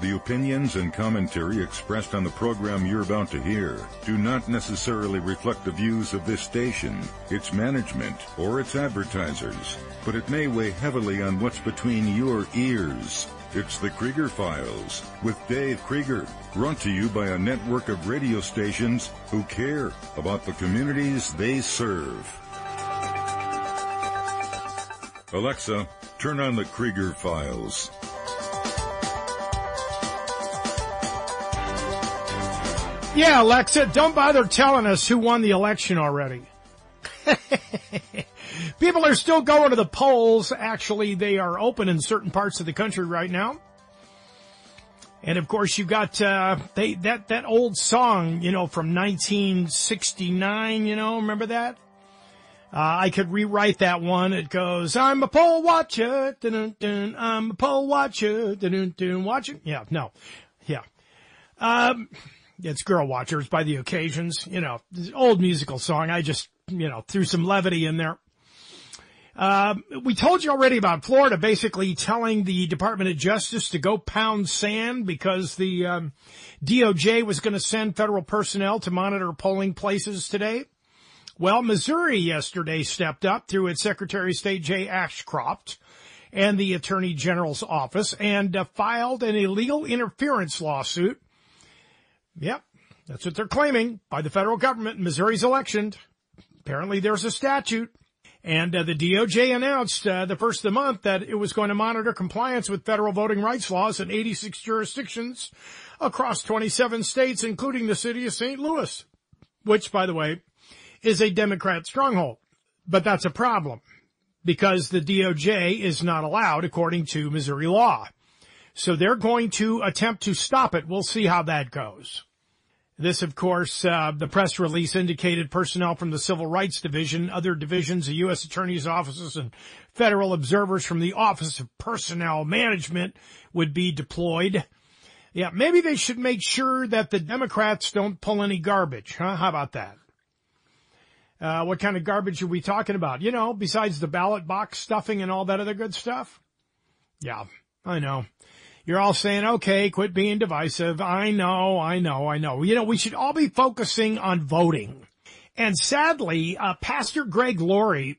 The opinions and commentary expressed on the program you're about to hear do not necessarily reflect the views of this station, its management, or its advertisers, but it may weigh heavily on what's between your ears. It's the Krieger Files with Dave Krieger, brought to you by a network of radio stations who care about the communities they serve. Alexa, turn on the Krieger Files. Yeah, Alexa, don't bother telling us who won the election already. People are still going to the polls. Actually, they are open in certain parts of the country right now. And, of course, you've got that old song, from 1969, remember that? I could rewrite that one. It goes, I'm a poll watcher, dun-dun-dun, I'm a poll watcher, dun-dun-dun, watching. Yeah, no. Yeah. It's Girl Watchers by the Occasions, old musical song. I just, threw some levity in there. We told you already about Florida basically telling the Department of Justice to go pound sand because the DOJ was going to send federal personnel to monitor polling places today. Well, Missouri yesterday stepped up through its Secretary of State Jay Ashcroft and the Attorney General's office and filed an illegal interference lawsuit. Yep, that's what they're claiming by the federal government in Missouri's election. Apparently there's a statute. And the DOJ announced the first of the month that it was going to monitor compliance with federal voting rights laws in 86 jurisdictions across 27 states, including the city of St. Louis, which, by the way, is a Democrat stronghold. But that's a problem because the DOJ is not allowed according to Missouri law. So they're going to attempt to stop it. We'll see how that goes. This, of course, the press release indicated personnel from the Civil Rights Division, other divisions, the U.S. Attorney's offices, and federal observers from the Office of Personnel Management would be deployed. Yeah, maybe they should make sure that the Democrats don't pull any garbage, huh? How about that? What kind of garbage are we talking about? Besides the ballot box stuffing and all that other good stuff? Yeah, I know. You're all saying, okay, quit being divisive. I know. We should all be focusing on voting. And sadly, Pastor Greg Laurie,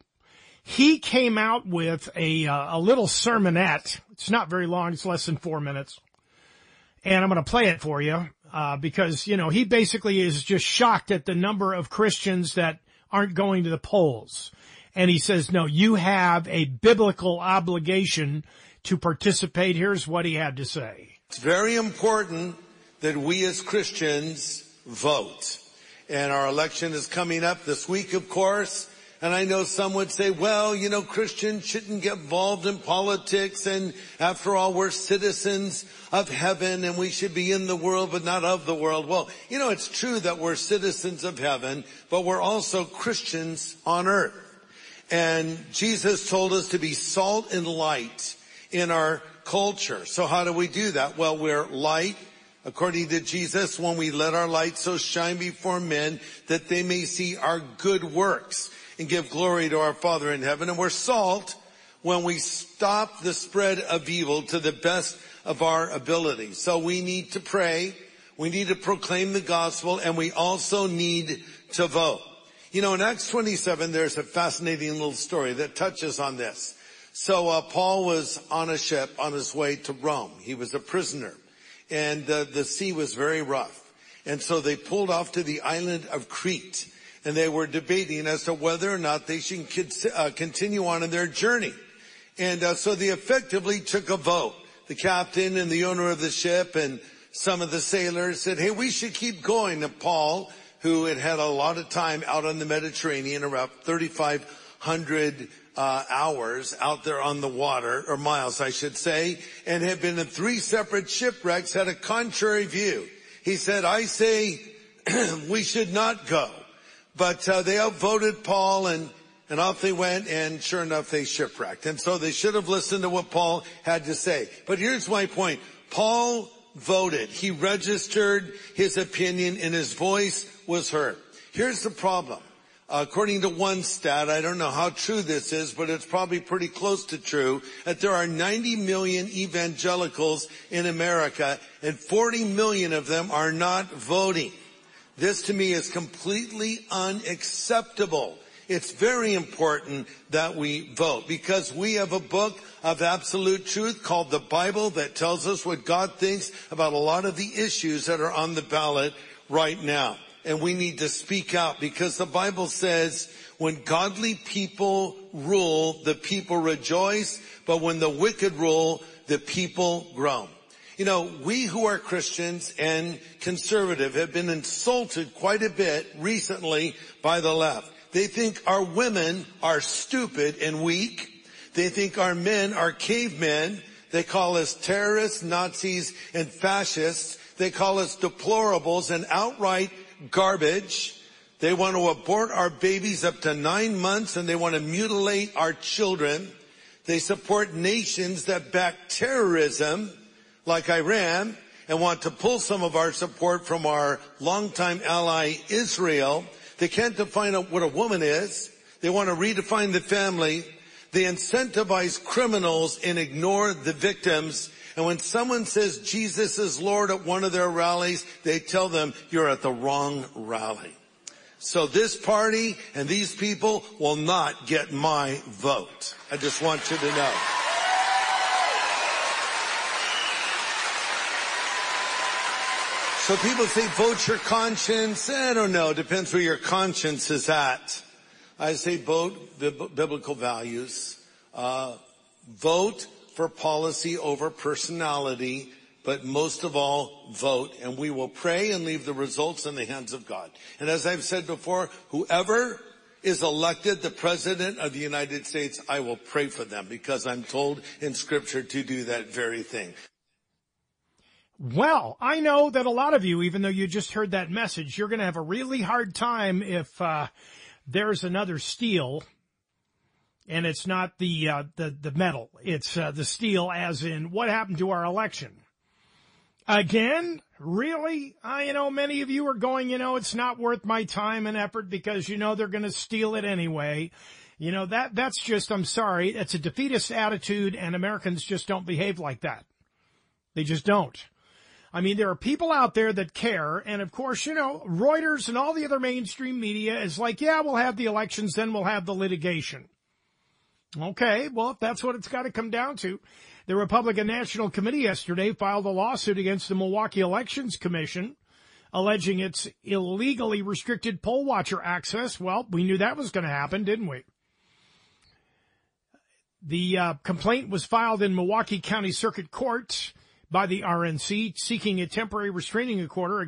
he came out with a little sermonette. It's not very long. It's less than 4 minutes. And I'm going to play it for you, because, he basically is just shocked at the number of Christians that aren't going to the polls. And he says, no, you have a biblical obligation to participate. Here's what he had to say. It's very important that we as Christians vote. And our election is coming up this week, of course. And I know some would say, well, Christians shouldn't get involved in politics. And after all, we're citizens of heaven and we should be in the world, but not of the world. Well, it's true that we're citizens of heaven, but we're also Christians on earth. And Jesus told us to be salt and light in our culture. So how do we do that? Well, we're light, according to Jesus, when we let our light so shine before men that they may see our good works and give glory to our Father in heaven. And we're salt when we stop the spread of evil to the best of our ability. So we need to pray, we need to proclaim the gospel, and we also need to vote. In Acts 27, there's a fascinating little story that touches on this. So Paul was on a ship on his way to Rome. He was a prisoner, and the sea was very rough. And so they pulled off to the island of Crete, and they were debating as to whether or not they should continue on in their journey. And so they effectively took a vote. The captain and the owner of the ship and some of the sailors said, hey, we should keep going. And Paul, who had a lot of time out on the Mediterranean, around 3,500 hours out there on the water, or miles, I should say, and had been in 3 separate shipwrecks, had a contrary view. He said, I say we should not go. But they outvoted Paul, and off they went, and sure enough, they shipwrecked. And so they should have listened to what Paul had to say. But here's my point. Paul voted. He registered his opinion, and his voice was heard. Here's the problem. according to one stat, I don't know how true this is, but it's probably pretty close to true, that there are 90 million evangelicals in America, and 40 million of them are not voting. This to me is completely unacceptable. It's very important that we vote because we have a book of absolute truth called the Bible that tells us what God thinks about a lot of the issues that are on the ballot right now. And we need to speak out because the Bible says when godly people rule, the people rejoice, but when the wicked rule, the people groan. You know, we who are Christians and conservative have been insulted quite a bit recently by the left. They think our women are stupid and weak. They think our men are cavemen. They call us terrorists, Nazis, and fascists. They call us deplorables and outright garbage. They want to abort our babies up to 9 months and they want to mutilate our children. They support nations that back terrorism like Iran and want to pull some of our support from our longtime ally Israel. They can't define what a woman is. They want to redefine the family. They incentivize criminals and ignore the victims. And when someone says Jesus is Lord at one of their rallies, they tell them you're at the wrong rally. So this party and these people will not get my vote. I just want you to know. So people say vote your conscience. I don't know. Depends where your conscience is at. I say vote biblical values. Vote for policy over personality, but most of all, vote. And we will pray and leave the results in the hands of God. And as I've said before, whoever is elected the President of the United States, I will pray for them because I'm told in Scripture to do that very thing. Well, I know that a lot of you, even though you just heard that message, you're going to have a really hard time if there's another Steele, and it's not the metal. It's the Steele, as in what happened to our election. Again, really? Many of you are going, it's not worth my time and effort because, they're going to steal it anyway. That's just, I'm sorry, it's a defeatist attitude, and Americans just don't behave like that. They just don't. There are people out there that care, and of course, Reuters and all the other mainstream media is like, yeah, we'll have the elections, then we'll have the litigation. Okay, well, if that's what it's got to come down to. The Republican National Committee yesterday filed a lawsuit against the Milwaukee Elections Commission, alleging it's illegally restricted poll watcher access. Well, we knew that was going to happen, didn't we? The complaint was filed in Milwaukee County Circuit Court by the RNC, seeking a temporary restraining order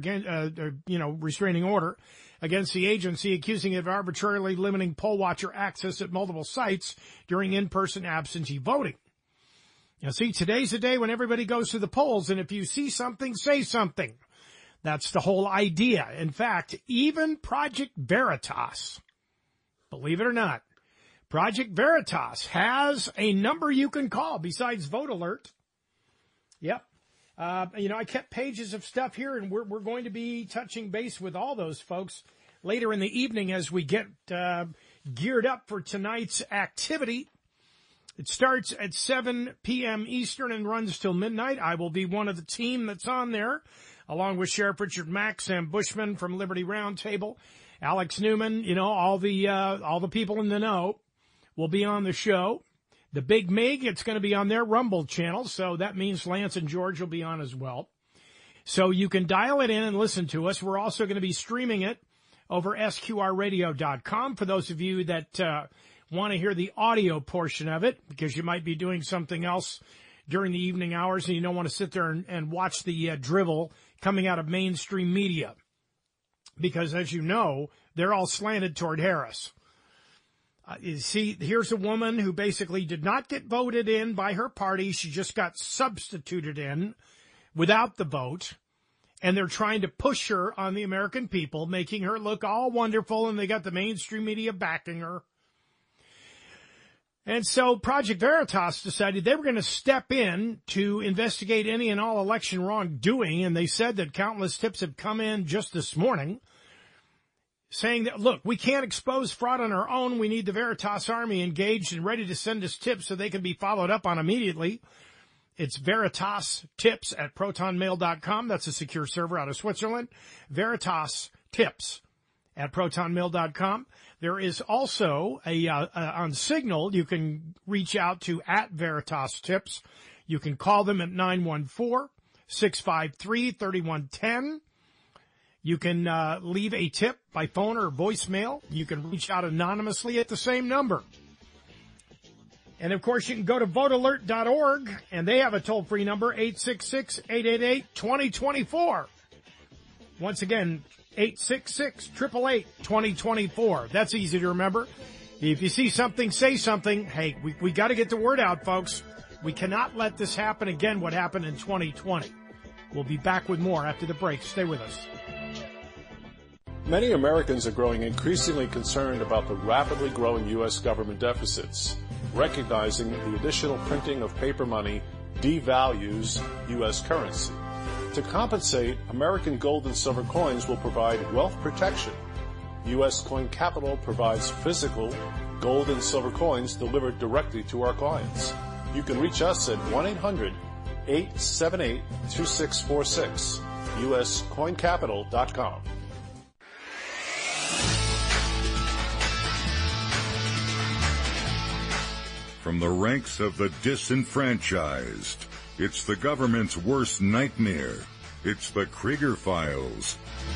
against the agency, accusing it of arbitrarily limiting poll watcher access at multiple sites during in-person absentee voting. See, today's the day when everybody goes to the polls, and if you see something, say something. That's the whole idea. In fact, even Project Veritas, believe it or not, Project Veritas has a number you can call besides Vote Alert. Yep. I kept pages of stuff here, and we're going to be touching base with all those folks later in the evening as we get geared up for tonight's activity. It starts at 7 p.m. Eastern and runs till midnight. I will be one of the team that's on there, along with Sheriff Richard Mack, Sam Bushman from Liberty Roundtable, Alex Newman, all the people in the know will be on the show. The Big Mig, it's going to be on their Rumble channel, so that means Lance and George will be on as well. So you can dial it in and listen to us. We're also going to be streaming it over sqrradio.com for those of you that want to hear the audio portion of it, because you might be doing something else during the evening hours and you don't want to sit there and watch the drivel coming out of mainstream media. Because, as you know, they're all slanted toward Harris. You see, here's a woman who basically did not get voted in by her party. She just got substituted in without the vote. And they're trying to push her on the American people, making her look all wonderful, and they got the mainstream media backing her. And so Project Veritas decided they were going to step in to investigate any and all election wrongdoing, and they said that countless tips have come in just this morning saying that, look, we can't expose fraud on our own. We need the Veritas Army engaged and ready to send us tips so they can be followed up on immediately. It's Veritas Tips at protonmail.com. That's a secure server out of Switzerland. Veritas Tips at protonmail.com. There is also on Signal, you can reach out to at Veritas Tips. You can call them at 914-653-3110. You can leave a tip by phone or voicemail. You can reach out anonymously at the same number. And, of course, you can go to votealert.org, and they have a toll-free number, 866-888-2024. Once again, 866-888-2024. That's easy to remember. If you see something, say something. Hey, we got to get the word out, folks. We cannot let this happen again, what happened in 2020. We'll be back with more after the break. Stay with us. Many Americans are growing increasingly concerned about the rapidly growing U.S. government deficits, recognizing the additional printing of paper money devalues U.S. currency. To compensate, American gold and silver coins will provide wealth protection. U.S. Coin Capital provides physical gold and silver coins delivered directly to our clients. You can reach us at 1-800-878-2646, uscoincapital.com. From the ranks of the disenfranchised, it's the government's worst nightmare. It's the Krieger Files.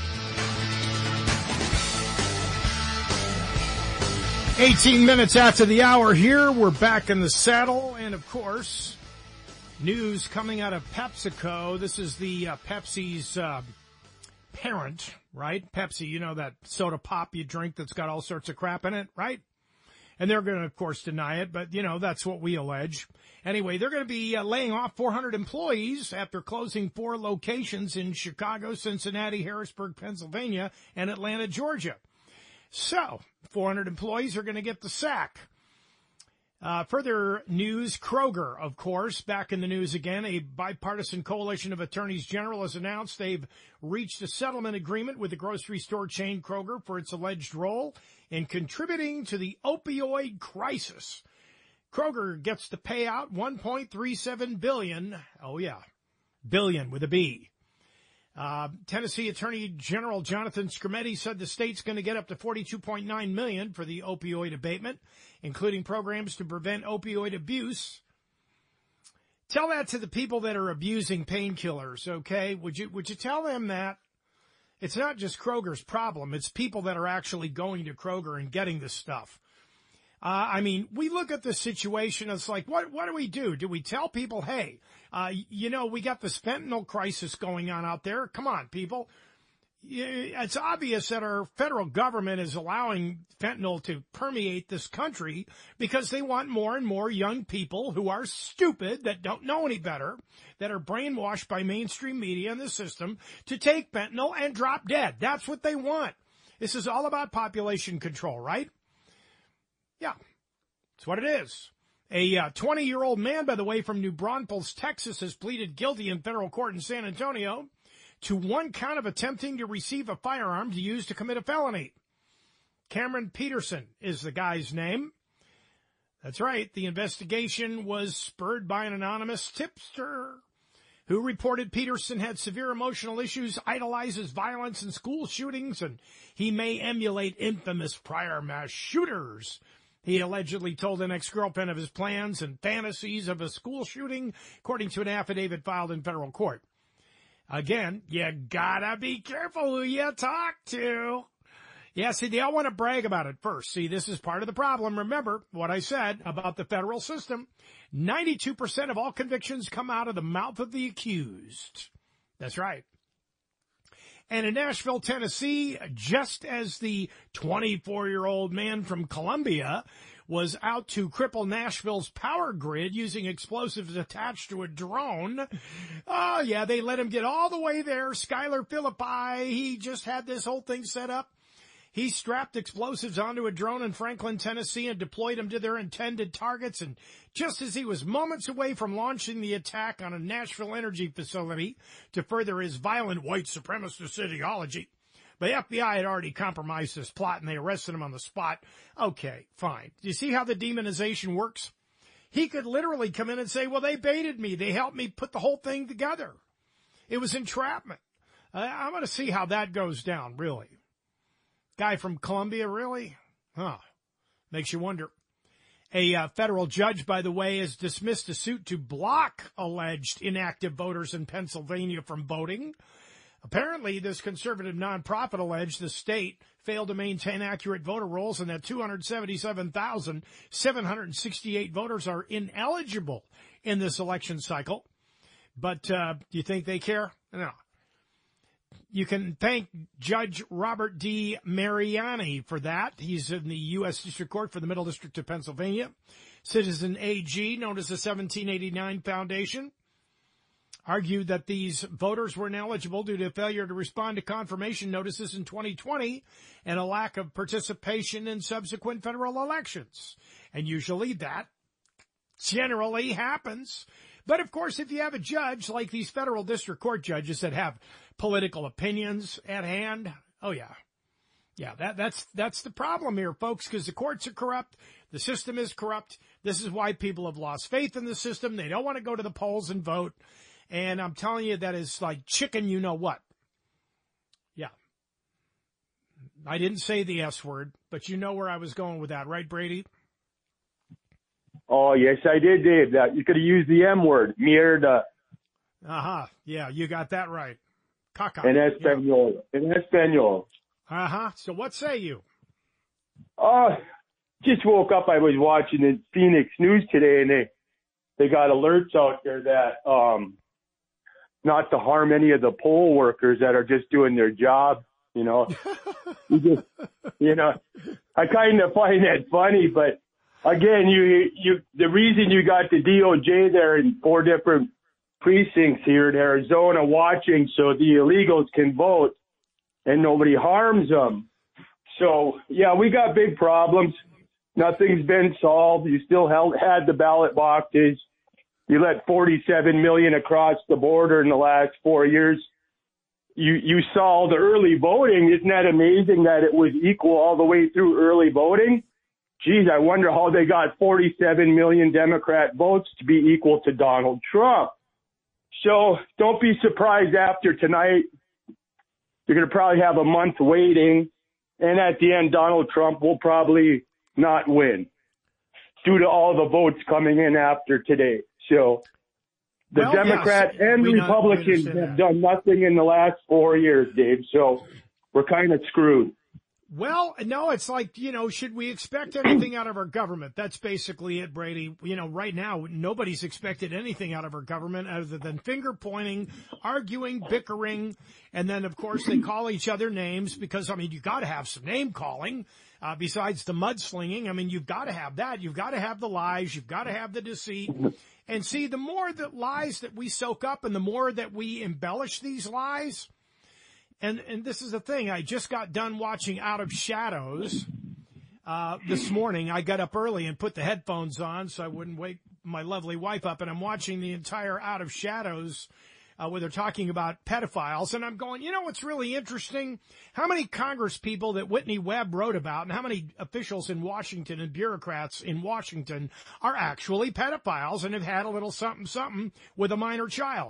18 minutes after the hour here, we're back in the saddle. And, of course, news coming out of PepsiCo. This is the Pepsi's parent, right? Pepsi, you know that soda pop you drink that's got all sorts of crap in it, right? And they're going to, of course, deny it, but, you know, that's what we allege. Anyway, they're going to be laying off 400 employees after closing 4 locations in Chicago, Cincinnati, Harrisburg, Pennsylvania, and Atlanta, Georgia. So, 400 employees are going to get the sack. Further news, Kroger, of course, back in the news again. A bipartisan coalition of attorneys general has announced they've reached a settlement agreement with the grocery store chain Kroger for its alleged role in contributing to the opioid crisis. Kroger gets to pay out $1.37 billion. Oh, yeah, billion with a B. Tennessee Attorney General Jonathan Skrmetti said the state's going to get up to $42.9 million for the opioid abatement, including programs to prevent opioid abuse. Tell that to the people that are abusing painkillers, okay? Would you tell them that? It's not just Kroger's problem. It's people that are actually going to Kroger and getting this stuff. I mean, we look at this situation, it's like, what do we do? Do we tell people, hey, we got this fentanyl crisis going on out there. Come on, people. It's obvious that our federal government is allowing fentanyl to permeate this country because they want more and more young people who are stupid, that don't know any better, that are brainwashed by mainstream media and the system to take fentanyl and drop dead. That's what they want. This is all about population control, right? Yeah, that's what it is. A 20-year-old man, by the way, from New Braunfels, Texas, has pleaded guilty in federal court in San Antonio to 1 count of attempting to receive a firearm to use to commit a felony. Cameron Peterson is the guy's name. That's right. The investigation was spurred by an anonymous tipster who reported Peterson had severe emotional issues, idolizes violence and school shootings, and he may emulate infamous prior mass shooters. He allegedly told an ex-girlfriend of his plans and fantasies of a school shooting, according to an affidavit filed in federal court. Again, you gotta be careful who you talk to. Yeah, see, they all want to brag about it first. See, this is part of the problem. Remember what I said about the federal system. 92% of all convictions come out of the mouth of the accused. That's right. And in Nashville, Tennessee, just as the 24-year-old man from Columbia was out to cripple Nashville's power grid using explosives attached to a drone. Oh, yeah, they let him get all the way there. Skylar Philippi, he just had this whole thing set up. He strapped explosives onto a drone in Franklin, Tennessee, and deployed them to their intended targets. And just as he was moments away from launching the attack on a Nashville energy facility to further his violent white supremacist ideology, But the FBI had already compromised this plot, and they arrested him on the spot. Okay, fine. Do you see how the demonization works? He could literally come in and say, well, they baited me. They helped me put the whole thing together. It was entrapment. I'm going to see how that goes down, really. Guy from Columbia, really? Huh. Makes you wonder. A federal judge, by the way, has dismissed a suit to block alleged inactive voters in Pennsylvania from voting. Apparently, this conservative nonprofit alleged the state failed to maintain accurate voter rolls and that 277,768 voters are ineligible in this election cycle. But do you think they care? No. You can thank Judge Robert D. Mariani for that. He's in the U.S. District Court for the Middle District of Pennsylvania. Citizen AG, known as the 1789 Foundation, argued that these voters were ineligible due to failure to respond to confirmation notices in 2020 and a lack of participation in subsequent federal elections. And usually that generally happens. But, of course, if you have a judge like these federal district court judges that have political opinions at hand, oh, yeah. Yeah, that's the problem here, folks, because the courts are corrupt. The system is corrupt. This is why people have lost faith in the system. They don't want to go to the polls and vote. And I'm telling you, that is like chicken you know what. Yeah. I didn't say the S word, but you know where I was going with that, right, Brady? Oh, yes, I did, Dave. That you could have used the M word, mierda. Uh-huh. Yeah, you got that right. Caca. En español. Yeah. En español. Uh-huh. So what say you? Just woke up. I was watching the Phoenix News today, and they got alerts out there that not to harm any of the poll workers that are just doing their job. You know, I kind of find that funny, but again, the reason you got the DOJ there in 4 different precincts here in Arizona watching so the illegals can vote and nobody harms them. So, yeah, we got big problems. Nothing's been solved. You still had the ballot boxes. You let 47 million across the border in the last 4 years. You saw the early voting. Isn't that amazing that it was equal all the way through early voting? Geez, I wonder how they got 47 million Democrat votes to be equal to Donald Trump. So don't be surprised after tonight. You're going to probably have a month waiting. And at the end, Donald Trump will probably not win due to all the votes coming in after today. So the Democrats and Republicans have done nothing in the last 4 years, Dave. So we're kind of screwed. Well, no, it's like, should we expect anything out of our government? That's basically it, Brady. Right now, nobody's expected anything out of our government other than finger pointing, arguing, bickering. And then, of course, they call each other names because, you got to have some name calling besides the mudslinging. You've got to have that. You've got to have the lies. You've got to have the deceit. And see, the more the lies that we soak up and the more that we embellish these lies. And this is the thing. I just got done watching Out of Shadows this morning. I got up early and put the headphones on so I wouldn't wake my lovely wife up. And I'm watching the entire Out of Shadows where they're talking about pedophiles. And I'm going, what's really interesting? How many Congress people that Whitney Webb wrote about and how many officials in Washington and bureaucrats in Washington are actually pedophiles and have had a little something with a minor child?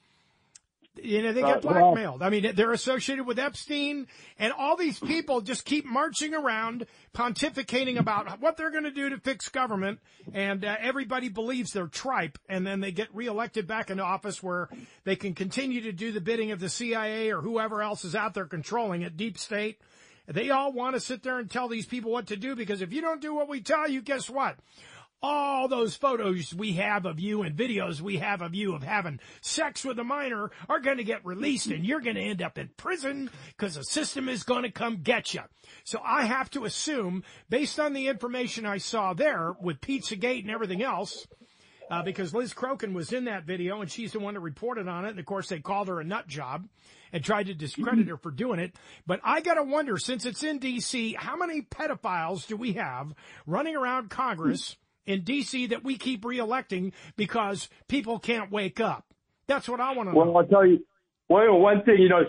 They get blackmailed. They're associated with Epstein, and all these people just keep marching around pontificating about what they're going to do to fix government, and everybody believes they're tripe, and then they get reelected back into office where they can continue to do the bidding of the CIA or whoever else is out there controlling it, deep state. They all want to sit there and tell these people what to do, because if you don't do what we tell you, guess what? All those photos we have of you and videos we have of you of having sex with a minor are going to get released, and you're going to end up in prison because the system is going to come get you. So I have to assume, based on the information I saw there with Pizzagate and everything else, because Liz Crokin was in that video and she's the one that reported on it. And of course they called her a nut job and tried to discredit her for doing it. But I got to wonder, since it's in D.C., how many pedophiles do we have running around Congress in D.C. that we keep reelecting because people can't wake up? That's what I want to know. Well, I'll tell you, one thing,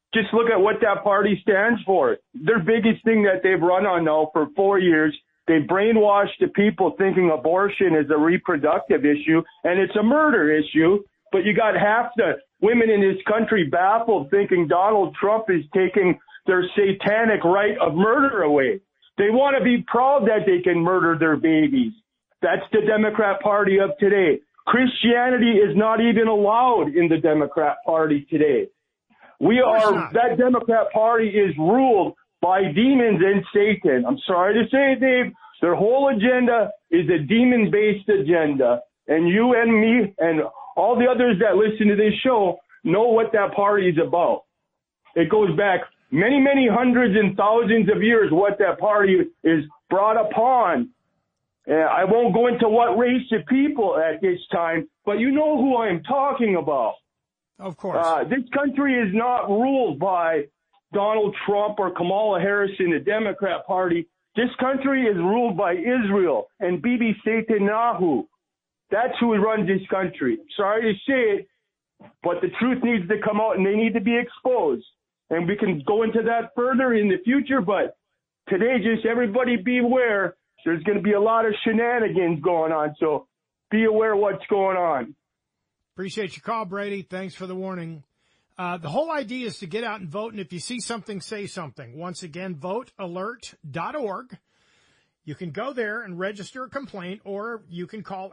Just look at what that party stands for. Their biggest thing that they've run on now for 4 years, they brainwashed the people thinking abortion is a reproductive issue and it's a murder issue. But you got half the women in this country baffled thinking Donald Trump is taking their satanic right of murder away. They want to be proud that they can murder their babies. That's the Democrat Party of today. Christianity is not even allowed in the Democrat Party today. That Democrat Party is ruled by demons and Satan. I'm sorry to say it, Dave. Their whole agenda is a demon-based agenda. And you and me and all the others that listen to this show know what that party is about. It goes back many, many hundreds and thousands of years what that party is brought upon. I won't go into what race of people at this time, but you know who I'm talking about. Of course. This country is not ruled by Donald Trump or Kamala Harris in the Democrat Party. This country is ruled by Israel and Bibi Netanyahu. That's who runs this country. Sorry to say it, but the truth needs to come out and they need to be exposed. And we can go into that further in the future, but today just everybody beware. There's going to be a lot of shenanigans going on, so be aware what's going on. Appreciate your call, Brady. Thanks for the warning. The whole idea is to get out and vote, and if you see something, say something. Once again, votealert.org. You can go there and register a complaint, or you can call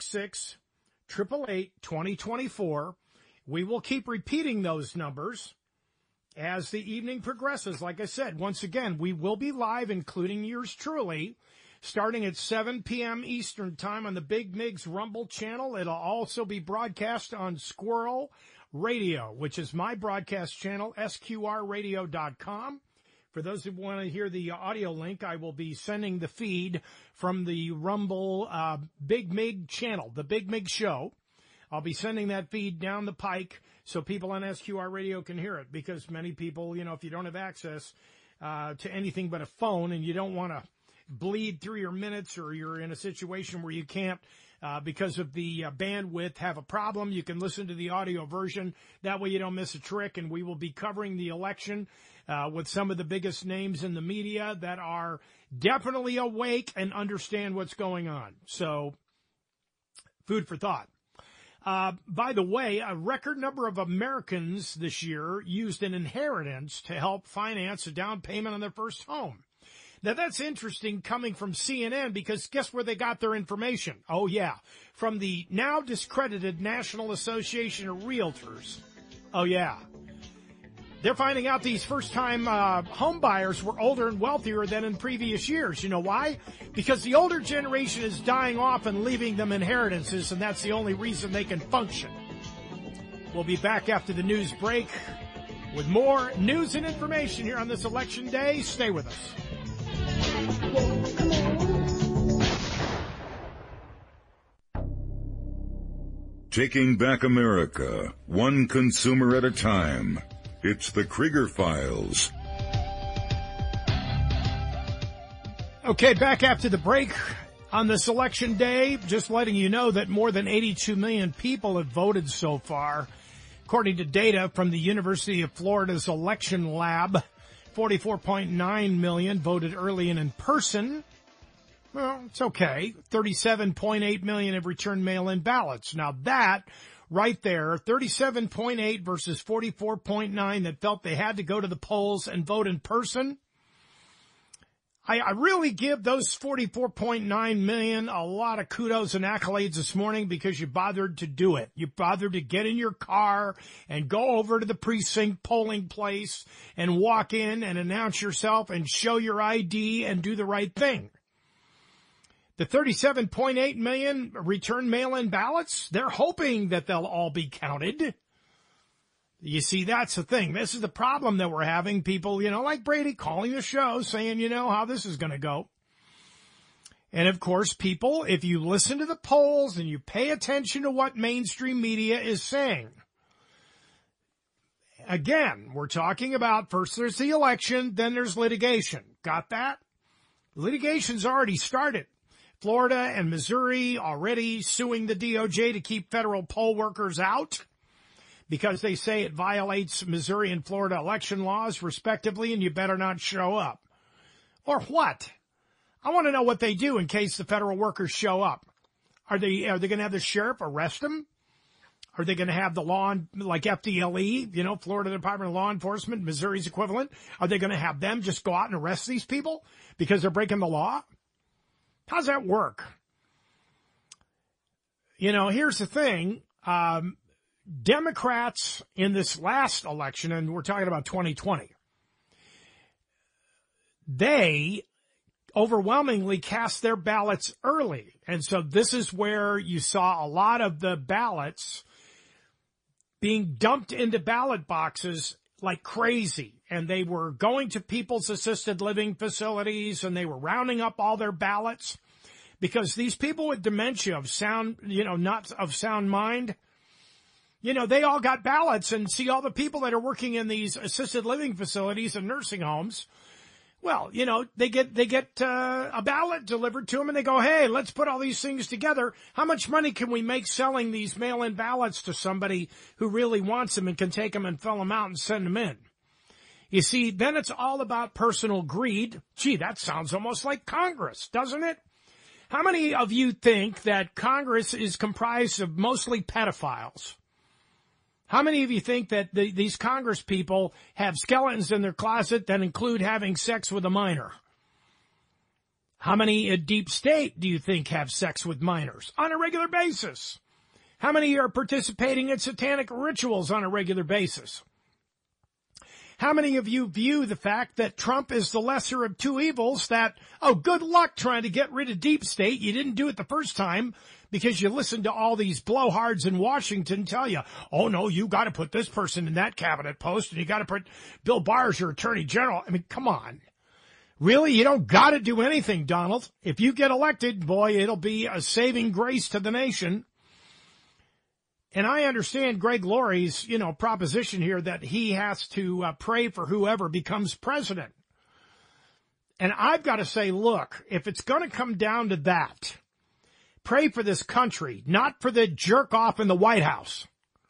866-888-2024. We will keep repeating those numbers as the evening progresses. Like I said, once again, we will be live, including yours truly, starting at 7 p.m. Eastern Time on the Big Migs Rumble channel. It'll also be broadcast on Squirrel Radio, which is my broadcast channel, sqrradio.com. For those who want to hear the audio link, I will be sending the feed from the Rumble Big Mig channel, the Big Mig Show. I'll be sending that feed down the pike so people on SQR Radio can hear it, because many people, if you don't have access to anything but a phone and you don't want to bleed through your minutes, or you're in a situation where you can't, because of the bandwidth, have a problem, you can listen to the audio version. That way you don't miss a trick, and we will be covering the election with some of the biggest names in the media that are definitely awake and understand what's going on. So, food for thought. By the way, a record number of Americans this year used an inheritance to help finance a down payment on their first home. Now, that's interesting coming from CNN, because guess where they got their information? Oh, yeah, from the now discredited National Association of Realtors. Oh, yeah. They're finding out these first-time home buyers were older and wealthier than in previous years. You know why? Because the older generation is dying off and leaving them inheritances, and that's the only reason they can function. We'll be back after the news break with more news and information here on this election day. Stay with us. Taking back America, one consumer at a time. It's the Krieger Files. Okay, back after the break on this election day. Just letting you know that more than 82 million people have voted so far. According to data from the University of Florida's election lab, 44.9 million voted early and in person. Well, it's okay. 37.8 million have returned mail-in ballots. Now that right there, 37.8 versus 44.9 that felt they had to go to the polls and vote in person. I really give those 44.9 million a lot of kudos and accolades this morning, because you bothered to do it. You bothered to get in your car and go over to the precinct polling place and walk in and announce yourself and show your ID and do the right thing. The 37.8 million return mail-in ballots, they're hoping that they'll all be counted. You see, that's the thing. This is the problem that we're having. People, like Brady calling the show saying, how this is going to go. And of course, people, if you listen to the polls and you pay attention to what mainstream media is saying, again, we're talking about first there's the election, then there's litigation. Got that? Litigation's already started. Florida and Missouri already suing the DOJ to keep federal poll workers out. because they say it violates Missouri and Florida election laws, respectively, and you better not show up. Or what? I want to know what they do in case the federal workers show up. Are they going to have the sheriff arrest them? Are they going to have the law, like FDLE, Florida Department of Law Enforcement, Missouri's equivalent? Are they going to have them just go out and arrest these people because they're breaking the law? How's that work? Here's the thing. Democrats in this last election, and we're talking about 2020, they overwhelmingly cast their ballots early. And so this is where you saw a lot of the ballots being dumped into ballot boxes like crazy. And they were going to people's assisted living facilities and they were rounding up all their ballots because these people with dementia of sound, not of sound mind, they all got ballots, and see all the people that are working in these assisted living facilities and nursing homes. Well, they get a ballot delivered to them and they go, hey, let's put all these things together. How much money can we make selling these mail-in ballots to somebody who really wants them and can take them and fill them out and send them in? You see, then it's all about personal greed. Gee, that sounds almost like Congress, doesn't it? How many of you think that Congress is comprised of mostly pedophiles? How many of you think that these Congress people have skeletons in their closet that include having sex with a minor? How many at deep state do you think have sex with minors on a regular basis? How many are participating in satanic rituals on a regular basis? How many of you view the fact that Trump is the lesser of two evils, that, good luck trying to get rid of deep state. You didn't do it the first time because you listened to all these blowhards in Washington tell you, oh, no, you got to put this person in that cabinet post and you got to put Bill Barr as your attorney general. I mean, come on. Really? You don't got to do anything, Donald. If you get elected, boy, it'll be a saving grace to the nation. And I understand Greg Laurie's, proposition here that he has to pray for whoever becomes president. And I've got to say, look, if it's going to come down to that, pray for this country, not for the jerk off in the White House.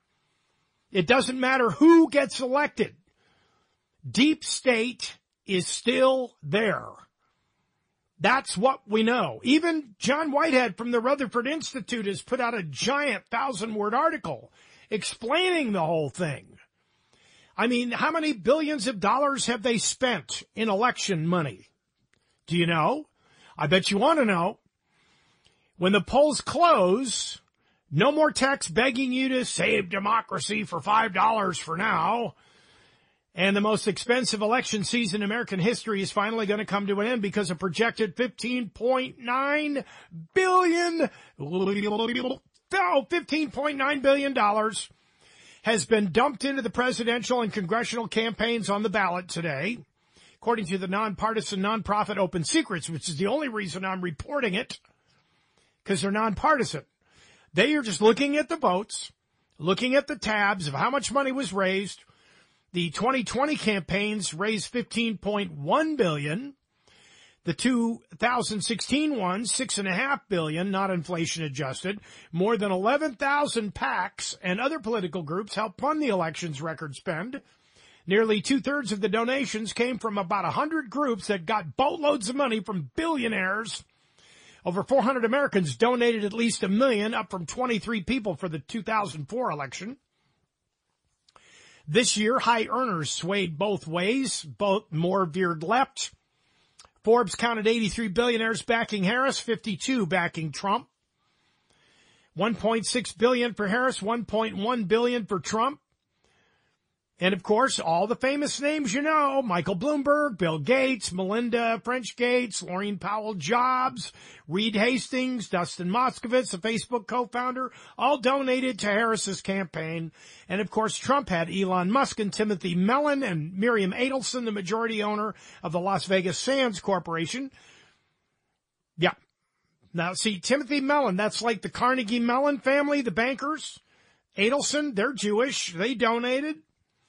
It doesn't matter who gets elected. Deep state is still there. That's what we know. Even John Whitehead from the Rutherford Institute has put out a giant 1,000-word article explaining the whole thing. I mean, how many billions of dollars have they spent in election money? Do you know? I bet you want to know. When the polls close, no more texts begging you to save democracy for $5 for now. And the most expensive election season in American history is finally going to come to an end because a projected $15.9 billion has been dumped into the presidential and congressional campaigns on the ballot today, according to the nonpartisan nonprofit Open Secrets, which is the only reason I'm reporting it, because they're nonpartisan. They are just looking at the votes, looking at the tabs of how much money was raised. The 2020 campaigns raised $15.1 billion. The 2016 ones, $6.5 billion, not inflation adjusted. More than 11,000 PACs and other political groups helped fund the election's record spend. Nearly two-thirds of the donations came from about 100 groups that got boatloads of money from billionaires. Over 400 Americans donated at least $1 million, up from 23 people for the 2004 election. This year, high earners swayed both ways, both more veered left. Forbes counted 83 billionaires backing Harris, 52 backing Trump. $1.6 billion for Harris, $1.1 billion for Trump. And, of course, all the famous names you know, Michael Bloomberg, Bill Gates, Melinda French Gates, Laurene Powell Jobs, Reed Hastings, Dustin Moskovitz, the Facebook co-founder, all donated to Harris's campaign. And, of course, Trump had Elon Musk and Timothy Mellon and Miriam Adelson, the majority owner of the Las Vegas Sands Corporation. Yeah. Now, see, Timothy Mellon, that's like the Carnegie Mellon family, the bankers. Adelson, they're Jewish. They donated.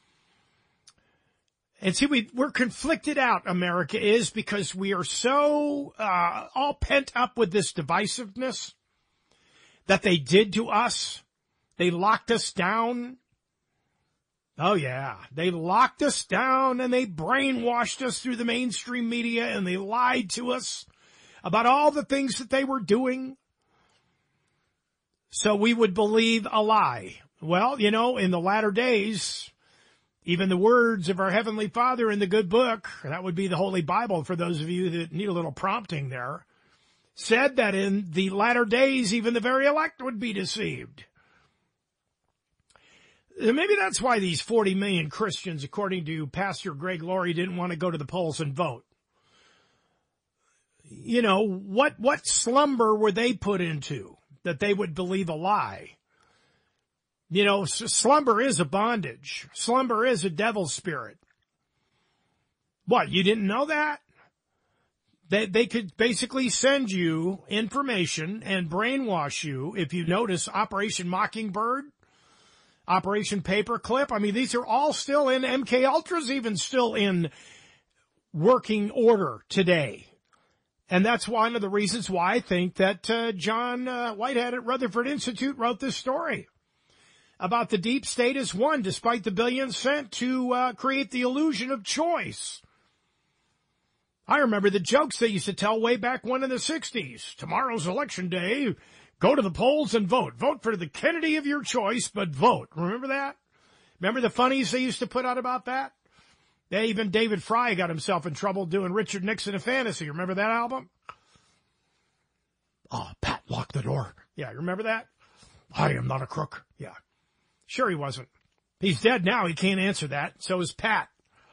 And see, we're conflicted out, America is, because we are so all pent up with this divisiveness that they did to us. They locked us down. Oh, yeah. They locked us down and they brainwashed us through the mainstream media and they lied to us about all the things that they were doing so we would believe a lie. Well, you know, in the latter days, even the words of our Heavenly Father in the good book, that would be the Holy Bible for those of you that need a little prompting there, said that in the latter days, even the very elect would be deceived. Maybe that's why these 40 million Christians, according to Pastor Greg Laurie, didn't want to go to the polls and vote. You know, what slumber were they put into that they would believe a lie? You know, slumber is a bondage. Slumber is a devil spirit. What, you didn't know that? They could basically send you information and brainwash you. If you notice Operation Mockingbird, Operation Paperclip, I mean, these are all still in, MK Ultra's even still in working order today. And that's one of the reasons why I think that John Whitehead at Rutherford Institute wrote this story about the deep state has won despite the billions sent to create the illusion of choice. I remember the jokes they used to tell way back when in the 60s. Tomorrow's election day. Go to the polls and vote. Vote for the Kennedy of your choice, but vote. Remember that? Remember the funnies they used to put out about that? Even David Fry got himself in trouble doing Richard Nixon a Fantasy. Remember that album? Oh, Pat, lock the door. Yeah, you remember that? I am not a crook. Yeah. Sure he wasn't. He's dead now. He can't answer that. So is Pat.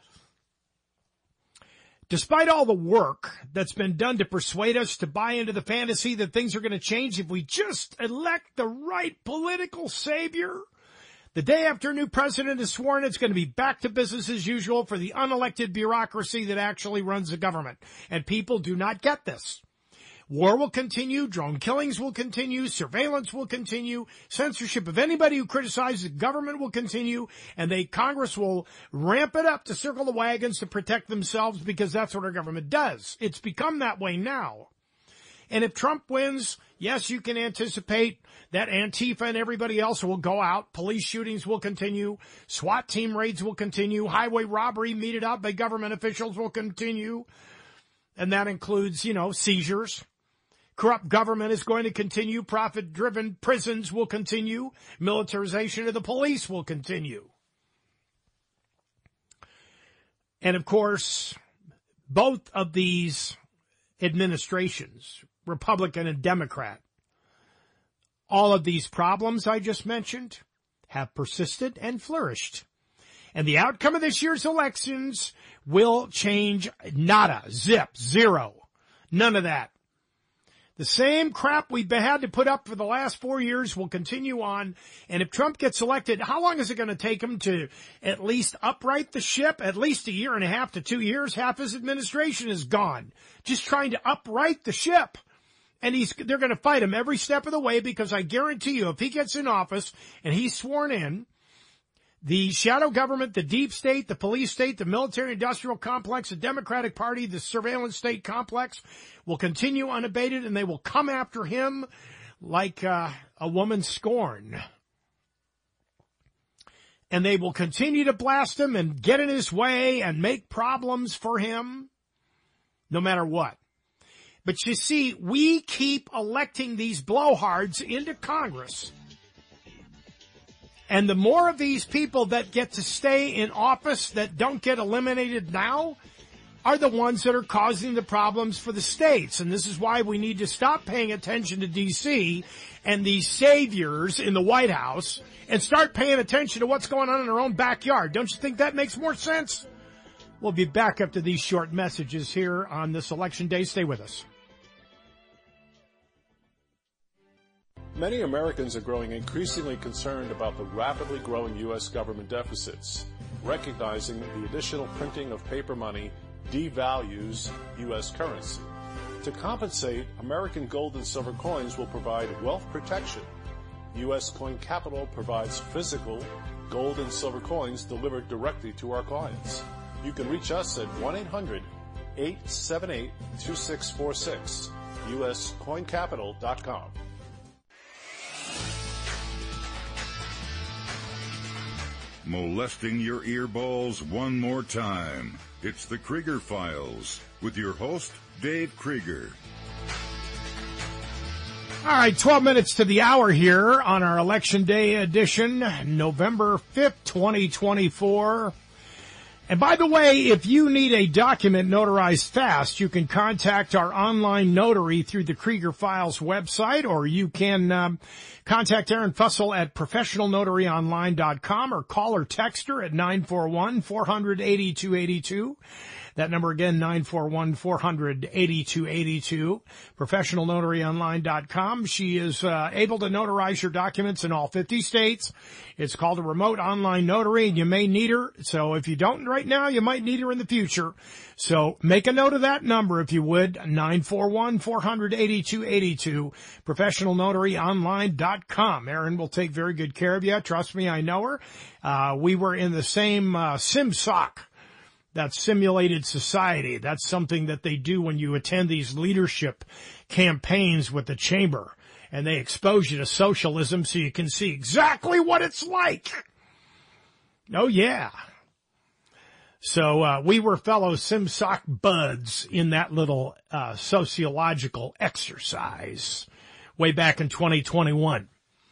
Despite all the work that's been done to persuade us to buy into the fantasy that things are going to change if we just elect the right political savior, the day after a new president is sworn, it's going to be back to business as usual for the unelected bureaucracy that actually runs the government. And people do not get this. War will continue, drone killings will continue, surveillance will continue, censorship of anybody who criticizes the government will continue, and Congress will ramp it up to circle the wagons to protect themselves because that's what our government does. It's become that way now. And if Trump wins, yes, you can anticipate that Antifa and everybody else will go out, police shootings will continue, SWAT team raids will continue, highway robbery meted out by government officials will continue, and that includes, you know, seizures. Corrupt government is going to continue. Profit-driven prisons will continue. Militarization of the police will continue. And, of course, both of these administrations, Republican and Democrat, all of these problems I just mentioned have persisted and flourished. And the outcome of this year's elections will change nada, zip, zero. None of that. The same crap we've had to put up for the last 4 years will continue on. And if Trump gets elected, how long is it going to take him to at least upright the ship? At least 1.5 years to 2 years. Half his administration is gone. Just trying to upright the ship. And they're going to fight him every step of the way because I guarantee you, if he gets in office and he's sworn in, the shadow government, the deep state, the police state, the military-industrial complex, the Democratic Party, the surveillance state complex will continue unabated, and they will come after him like a woman scorned. And they will continue to blast him and get in his way and make problems for him, no matter what. But you see, we keep electing these blowhards into Congress. And the more of these people that get to stay in office that don't get eliminated now are the ones that are causing the problems for the states. And this is why we need to stop paying attention to D.C. and these saviors in the White House and start paying attention to what's going on in our own backyard. Don't you think that makes more sense? We'll be back after these short messages here on this election day. Stay with us. Many Americans are growing increasingly concerned about the rapidly growing U.S. government deficits, recognizing the additional printing of paper money devalues U.S. currency. To compensate, American gold and silver coins will provide wealth protection. U.S. Coin Capital provides physical gold and silver coins delivered directly to our clients. You can reach us at 1-800-878-2646, uscoincapital.com. molesting your earballs one more time. It's the Krieger Files with your host, Dave Krieger. All right, 12 minutes to the hour here on our Election Day edition, November 5th, 2024. And by the way, if you need a document notarized fast, you can contact our online notary through the Krieger Files website, or you can contact Aaron Fussell at professionalnotaryonline.com or call or text her at 941-400-8282. That number again, 941-400-8282, professionalnotaryonline.com. She is able to notarize your documents in all 50 states. It's called a remote online notary, and you may need her. So if you don't right now, you might need her in the future. So make a note of that number, if you would, 941-400-8282, professionalnotaryonline.com. Erin will take very good care of you. Trust me, I know her. We were in the same SimSoc. That's simulated society. That's something that they do when you attend these leadership campaigns with the chamber, and they expose you to socialism so you can see exactly what it's like. Oh, yeah. So we were fellow SimSoc buds in that little sociological exercise way back in 2021.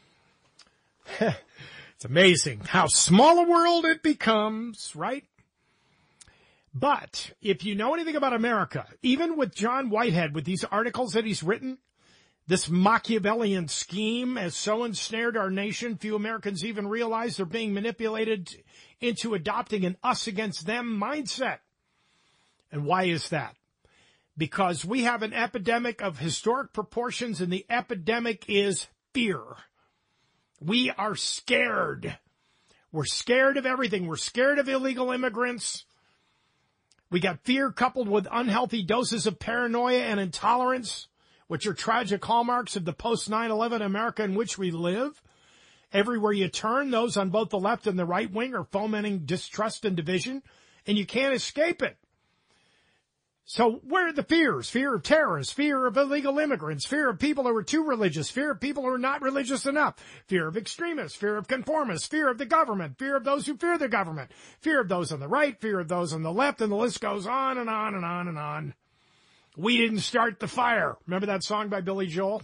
It's amazing how small a world it becomes, right? But if you know anything about America, even with John Whitehead, with these articles that he's written, this Machiavellian scheme has so ensnared our nation, few Americans even realize they're being manipulated into adopting an us against them mindset. And why is that? Because we have an epidemic of historic proportions, and the epidemic is fear. We are scared. We're scared of everything. We're scared of illegal immigrants. We got fear coupled with unhealthy doses of paranoia and intolerance, which are tragic hallmarks of the post-9/11 America in which we live. Everywhere you turn, those on both the left and the right wing are fomenting distrust and division, and you can't escape it. So where are the fears? Fear of terrorists, fear of illegal immigrants, fear of people who are too religious, fear of people who are not religious enough, fear of extremists, fear of conformists, fear of the government, fear of those who fear the government, fear of those on the right, fear of those on the left, and the list goes on and on and on and on. We didn't start the fire. Remember that song by Billy Joel?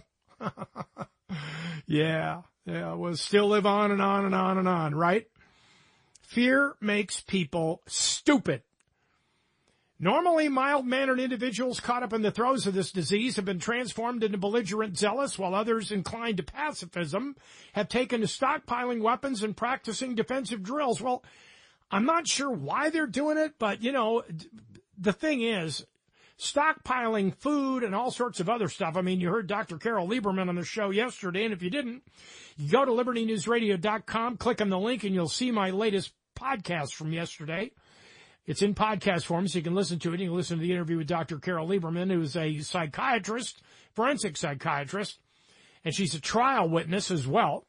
Yeah, we'll still live on and on and on and on, right? Fear makes people stupid. Normally, mild-mannered individuals caught up in the throes of this disease have been transformed into belligerent zealots, while others inclined to pacifism have taken to stockpiling weapons and practicing defensive drills. Well, I'm not sure why they're doing it, but, you know, the thing is, stockpiling food and all sorts of other stuff. I mean, you heard Dr. Carol Lieberman on the show yesterday, and if you didn't, you go to LibertyNewsRadio.com, click on the link, and you'll see my latest podcast from yesterday. It's in podcast form, so you can listen to it. You can listen to the interview with Dr. Carol Lieberman, who's a psychiatrist, forensic psychiatrist, and she's a trial witness as well.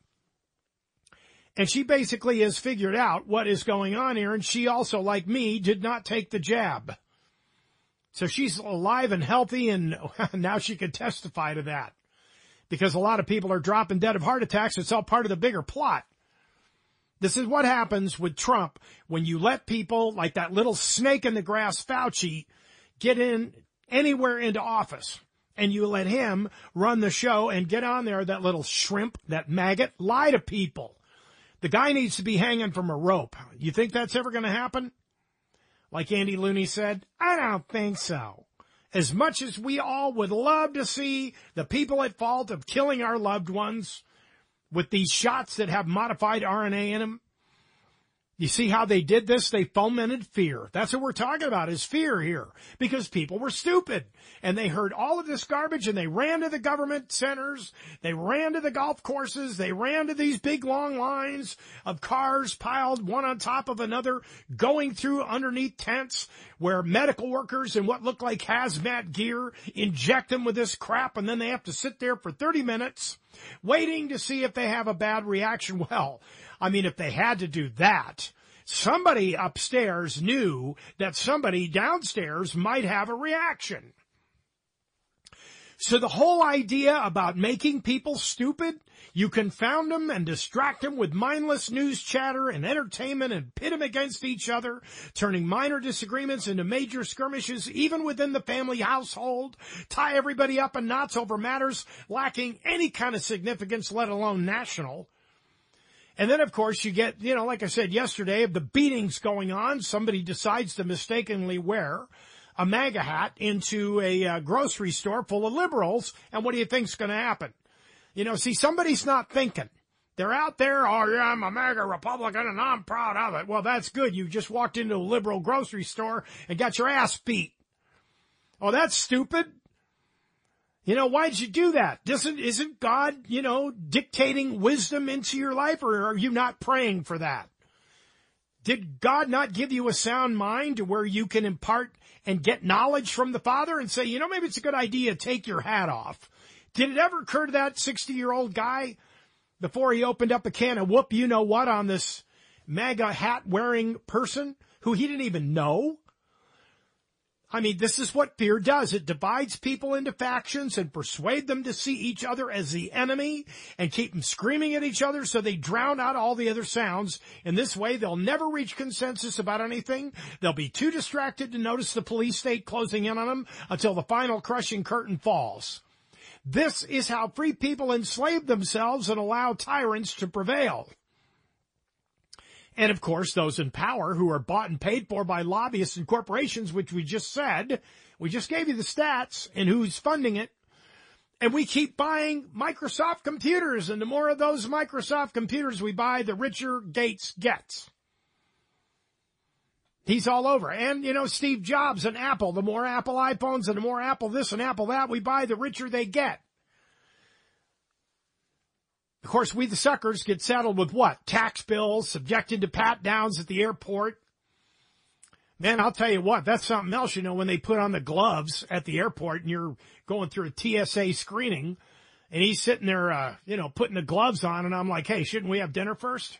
And she basically has figured out what is going on here, and she also, like me, did not take the jab. So she's alive and healthy, and now she can testify to that. Because a lot of people are dropping dead of heart attacks. It's all part of the bigger plot. This is what happens with Trump when you let people like that little snake in the grass Fauci get in anywhere into office, and you let him run the show and get on there, that little shrimp, that maggot, lie to people. The guy needs to be hanging from a rope. You think that's ever going to happen? Like Andy Looney said, I don't think so. As much as we all would love to see the people at fault of killing our loved ones with these shots that have modified RNA in them, you see how they did this? They fomented fear. That's what we're talking about, is fear here. Because people were stupid. And they heard all of this garbage, and they ran to the government centers. They ran to the golf courses. They ran to these big long lines of cars piled one on top of another, going through underneath tents where medical workers in what looked like hazmat gear inject them with this crap, and then they have to sit there for 30 minutes waiting to see if they have a bad reaction. Well, I mean, if they had to do that, somebody upstairs knew that somebody downstairs might have a reaction. So the whole idea about making people stupid, you confound them and distract them with mindless news chatter and entertainment and pit them against each other, turning minor disagreements into major skirmishes, even within the family household, tie everybody up in knots over matters lacking any kind of significance, let alone national. And then, of course, you get, like I said yesterday, of the beatings going on, somebody decides to mistakenly wear a MAGA hat into a grocery store full of liberals, and what do you think's going to happen? See, somebody's not thinking. They're out there, oh, yeah, I'm a MAGA Republican, and I'm proud of it. Well, that's good. You just walked into a liberal grocery store and got your ass beat. Oh, that's stupid. Why'd you do that? Isn't God, dictating wisdom into your life, or are you not praying for that? Did God not give you a sound mind to where you can impart and get knowledge from the Father and say, maybe it's a good idea to take your hat off? Did it ever occur to that 60-year-old guy before he opened up a can of whoop-you-know-what on this MAGA hat-wearing person who he didn't even know? I mean, this is what fear does. It divides people into factions and persuade them to see each other as the enemy and keep them screaming at each other so they drown out all the other sounds. In this way, they'll never reach consensus about anything. They'll be too distracted to notice the police state closing in on them until the final crushing curtain falls. This is how free people enslave themselves and allow tyrants to prevail. And, of course, those in power who are bought and paid for by lobbyists and corporations, which we just said, we just gave you the stats and who's funding it. And we keep buying Microsoft computers, and the more of those Microsoft computers we buy, the richer Gates gets. He's all over. And, Steve Jobs and Apple, the more Apple iPhones and the more Apple this and Apple that we buy, the richer they get. Of course, we the suckers get saddled with what? Tax bills, subjected to pat-downs at the airport. Man, I'll tell you what, that's something else, when they put on the gloves at the airport and you're going through a TSA screening and he's sitting there, putting the gloves on, and I'm like, hey, shouldn't we have dinner first?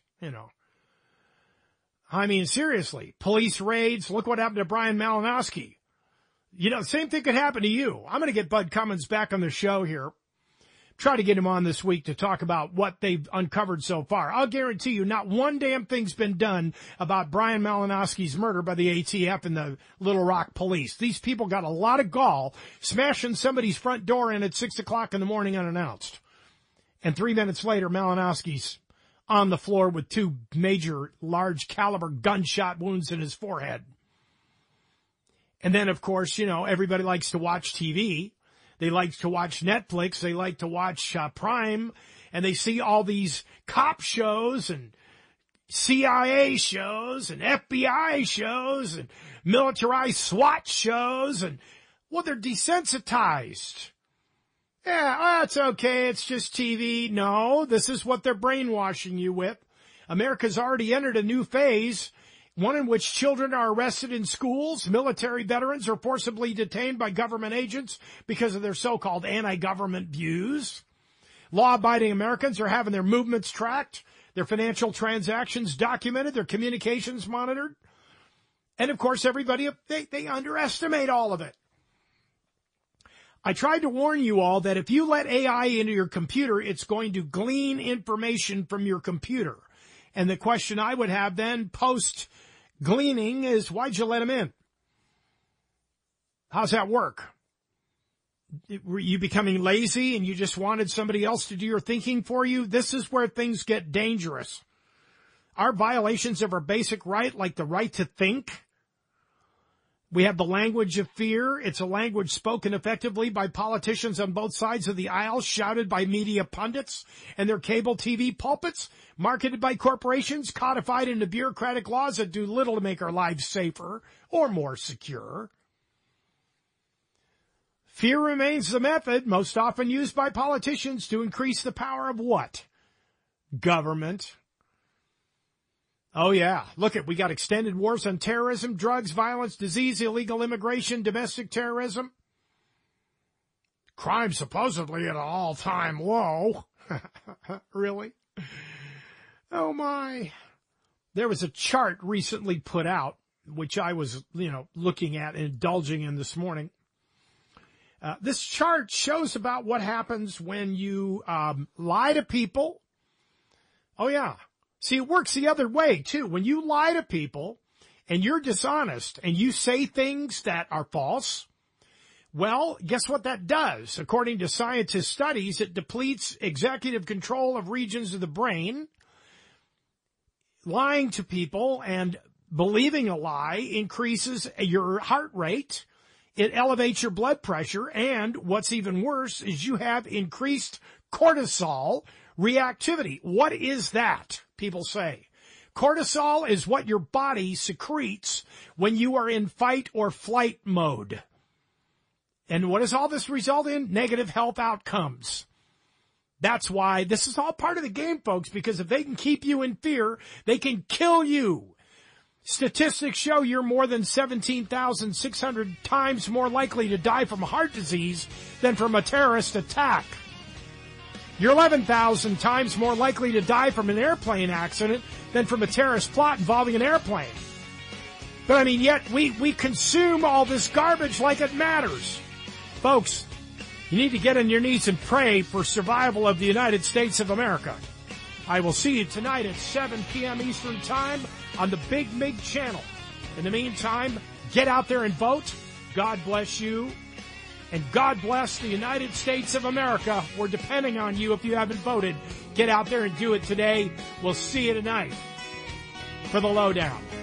I mean, seriously, police raids, look what happened to Brian Malinowski. Same thing could happen to you. I'm going to get Bud Cummins back on the show here. Try to get him on this week to talk about what they've uncovered so far. I'll guarantee you not one damn thing's been done about Brian Malinowski's murder by the ATF and the Little Rock police. These people got a lot of gall smashing somebody's front door in at 6 o'clock in the morning unannounced. And 3 minutes later, Malinowski's on the floor with 2 major large caliber gunshot wounds in his forehead. And then, of course, everybody likes to watch TV. They like to watch Netflix. They like to watch Prime. And they see all these cop shows and CIA shows and FBI shows and militarized SWAT shows. And, well, they're desensitized. Yeah, that's okay. It's just TV. No, this is what they're brainwashing you with. America's already entered a new phase, one in which children are arrested in schools, military veterans are forcibly detained by government agents because of their so-called anti-government views. Law-abiding Americans are having their movements tracked, their financial transactions documented, their communications monitored. And, of course, everybody, they underestimate all of it. I tried to warn you all that if you let AI into your computer, it's going to glean information from your computer. And the question I would have then post-gleaning is, why'd you let him in? How's that work? Were you becoming lazy and you just wanted somebody else to do your thinking for you? This is where things get dangerous. Our violations of our basic right, like the right to think. We have the language of fear. It's a language spoken effectively by politicians on both sides of the aisle, shouted by media pundits and their cable TV pulpits, marketed by corporations, codified into bureaucratic laws that do little to make our lives safer or more secure. Fear remains the method most often used by politicians to increase the power of what? Government. Oh, yeah. Look we got extended wars on terrorism, drugs, violence, disease, illegal immigration, domestic terrorism. Crime supposedly at an all-time low. Really? Oh, my. There was a chart recently put out, which I was, looking at and indulging in this morning. This chart shows about what happens when you lie to people. Oh, yeah. See, it works the other way, too. When you lie to people and you're dishonest and you say things that are false, well, guess what that does? According to scientist studies, it depletes executive control of regions of the brain. Lying to people and believing a lie increases your heart rate. It elevates your blood pressure. And what's even worse is you have increased cortisol reactivity. What is that? People say. Cortisol is what your body secretes when you are in fight or flight mode. And what does all this result in? Negative health outcomes. That's why this is all part of the game, folks, because if they can keep you in fear, they can kill you. Statistics show you're more than 17,600 times more likely to die from heart disease than from a terrorist attack. You're 11,000 times more likely to die from an airplane accident than from a terrorist plot involving an airplane. But I mean, yet we consume all this garbage like it matters. Folks, you need to get on your knees and pray for survival of the United States of America. I will see you tonight at 7 p.m. Eastern Time on the Big Mig channel. In the meantime, get out there and vote. God bless you. And God bless the United States of America. We're depending on you if you haven't voted. Get out there and do it today. We'll see you tonight for the Lowdown.